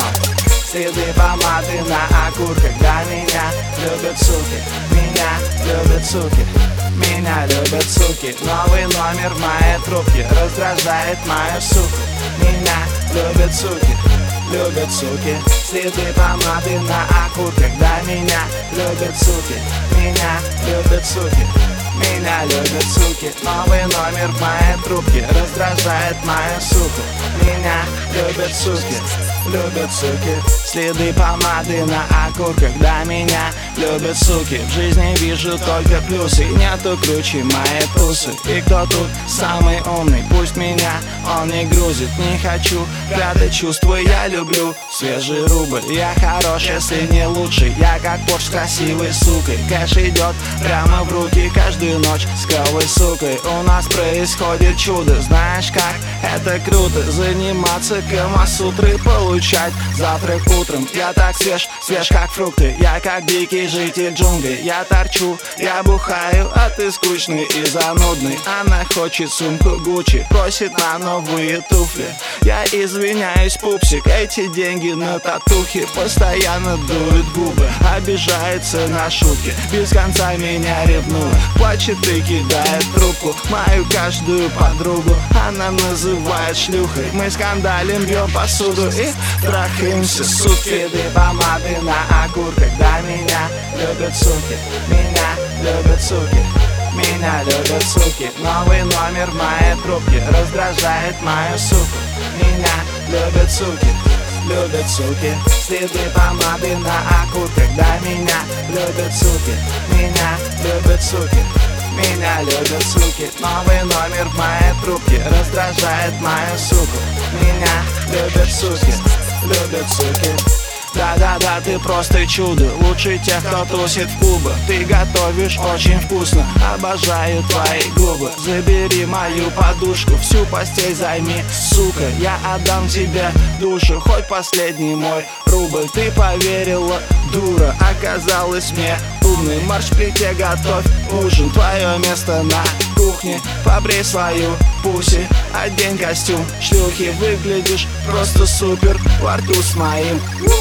Следы помады на окурках. Да, меня любят суки, меня любят суки, меня любят суки. Новый номер в моей трубке раздражает мою суку. Меня любят суки, любят суки. Следы помады на окурках. Да, меня любят суки, меня любят суки, меня любят суки. Новый номер в моей трубке раздражает мою суку. Меня любят суки, любят суки. Следы помады на окурках. Да, меня любят суки. В жизни вижу только плюсы, нету круче моей тусы. И кто тут самый умный? Пусть меня он не грузит. Не хочу прятать чувства, я люблю свежий рубль. Я хорош, если не лучший. Я как Порш с красивой сукой. Кэш идет прямо в руки каждую ночь с клевой сукой. У нас происходит чудо. Знаешь как? Это круто. Заниматься камасутрой, получать завтрак утром. Я так свеж, свеж как фрукты. Я как дикий житель джунглей. Я торчу, я бухаю, а ты скучный и занудный. Она хочет сумку Гуччи, просит на новые туфли. Я извиняюсь, пупсик, эти деньги на татухи. Постоянно дует губы, обижается на шутки. Без конца меня ревнует, плачет и кидает трубку. Мою каждую подругу она называет шлюхой. Мы скандалим, бьем посуду и трахаемся сутки. Следы помады на окурках. Да, меня любят суки, меня любят суки, меня любят суки. Новый номер в моей трубке раздражает мою суку. Меня любят суки, любят суки. Следы помады на окурках. Да, меня любят суки, меня любят суки, меня любят суки. Новый номер в моей трубке раздражает мою суку. Меня любят суки, любят суки. Да-да-да, ты просто чудо, лучше тех, кто тусит в клубах. Ты готовишь очень вкусно, обожаю твои губы. Забери мою подушку, всю постель займи, сука. Я отдам тебе душу, хоть последний мой рубль. Ты поверила, дура, оказалась мне умной. Марш в плите, готовь ужин, твое место на кухне. Побрей свою пуси, одень костюм шлюхи. Выглядишь просто супер во рту с моим.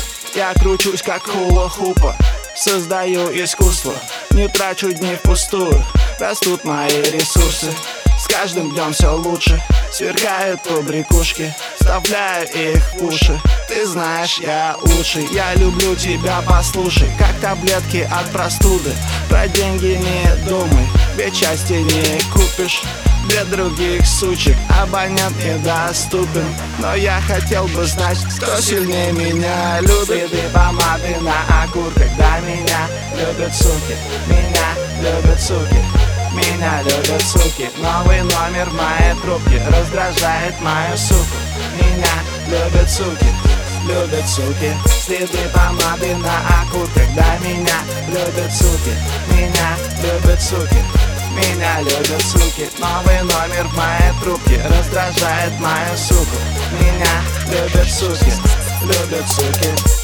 Я кручусь как хула-хупа, создаю искусство. Не трачу дни впустую, растут мои ресурсы. С каждым днем все лучше, сверкают побрякушки, вставляю их в уши. Ты знаешь, я лучший, я люблю тебя, послушай. Как таблетки от простуды, про деньги не думай, ведь счастье не купишь. Для других сучек абонент недоступен, но я хотел бы знать, кто сильнее меня любит. Следы помады на окурках. Да, меня любят суки, меня любят суки, меня любят суки. Новый номер в моей трубке раздражает мою суку. Меня любят суки, любят суки. Следы помады на окурках. Да, меня любят суки, меня любят суки, меня любят суки. Новый номер в моей трубке раздражает мою суку. Меня любят суки, любят суки.